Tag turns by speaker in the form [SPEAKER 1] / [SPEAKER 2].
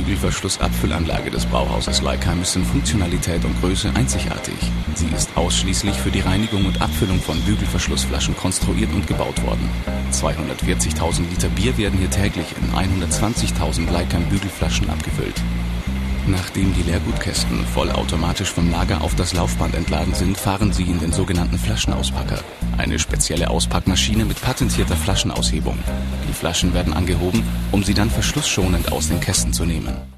[SPEAKER 1] Bügelverschlussabfüllanlage des Brauhauses Leikheim ist in Funktionalität und Größe einzigartig. Sie ist ausschließlich für die Reinigung und Abfüllung von Bügelverschlussflaschen konstruiert und gebaut worden. 240.000 Liter Bier werden hier täglich in 120.000 Leikheim Bügelflaschen abgefüllt. Nachdem die Leergutkästen vollautomatisch vom Lager auf das Laufband entladen sind, fahren sie in den sogenannten Flaschenauspacker. Eine spezielle Auspackmaschine mit patentierter Flaschenaushebung. Die Flaschen werden angehoben, um sie dann verschlussschonend aus den Kästen zu nehmen.